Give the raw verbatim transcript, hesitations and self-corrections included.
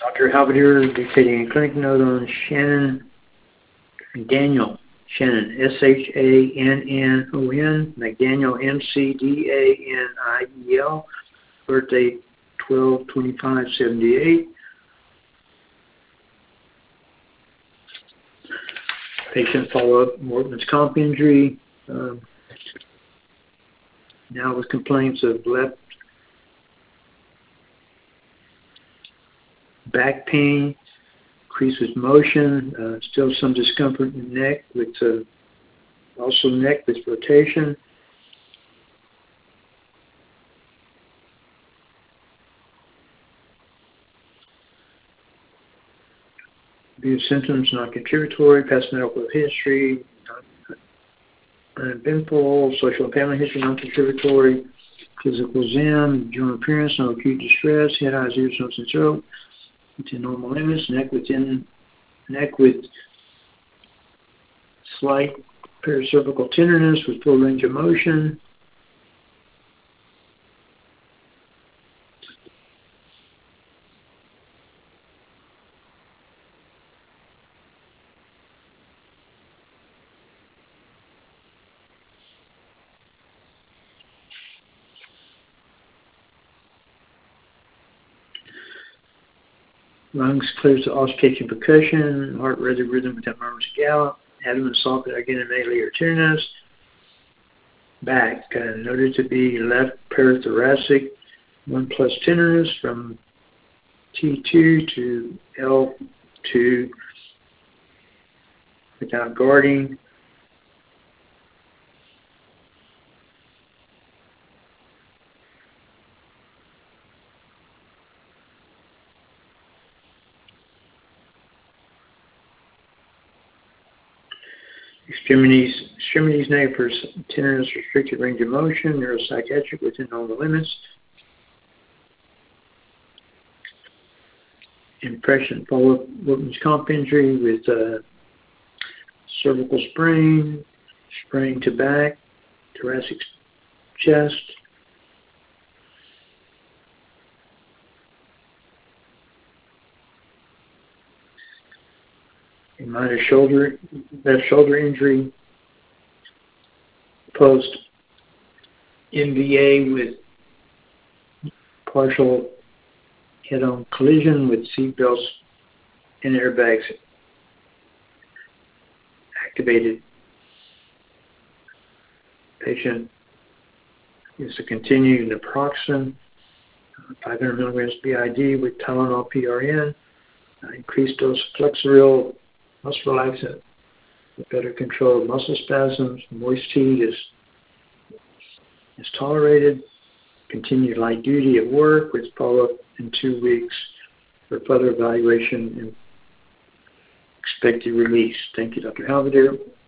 Doctor Halberdier dictating a clinic note on Shannon Daniel. Shannon, S H A N N O N, McDaniel, M C D A N I E L, birthday twelve twenty-five seventy-eight. Patient follow-up, workman's comp injury, um, now with complaints of left back pain, increased with motion, uh, still some discomfort in the neck, with uh, also neck with rotation. View symptoms non-contributory, past medical history, uneventful, social and family history non-contributory, physical exam, general appearance, no acute distress, head, eyes, ears, nose, and throat, within normal limits, neck within neck with slight pericervical tenderness with full range of motion. Lungs clear to auscultation percussion, heart rhythm, rhythm without murmurs gallop, abdomen soft again and aliar tenderness. Back uh, noted to be left parathoracic, one plus tenderness from T two to L two without guarding. Extremities, extremities neighbors, tenderness, restricted range of motion, neuropsychiatric within normal limits. Impression, follow-up workman's comp injury with uh, cervical sprain, sprain to back, thoracic chest. A minor shoulder, left shoulder injury, post M V A with partial head-on collision with seat belts and airbags activated. Patient is to continue naproxen, five hundred milligrams B I D with Tylenol P R N, uh, increased dose of Flexeril, muscle relaxant, with better control of muscle spasms. Moist heat is, is tolerated. Continue light duty at work with follow-up in two weeks for further evaluation and expected release. Thank you, Doctor Halberdier.